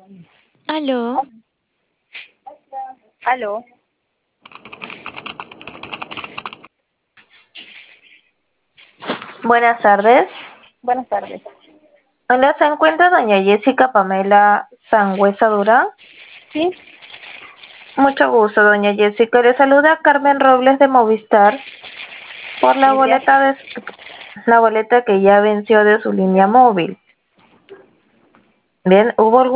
Aló, Aló, Buenas tardes. buenas tardes. Hola, se encuentra doña Jessica Pamela Sangüesa Durán. Sí, Mucho gusto, doña Jessica. Le saluda Carmen Robles de Movistar por buenos días. la boleta que ya venció de su línea móvil. Bien, ¿hubo algún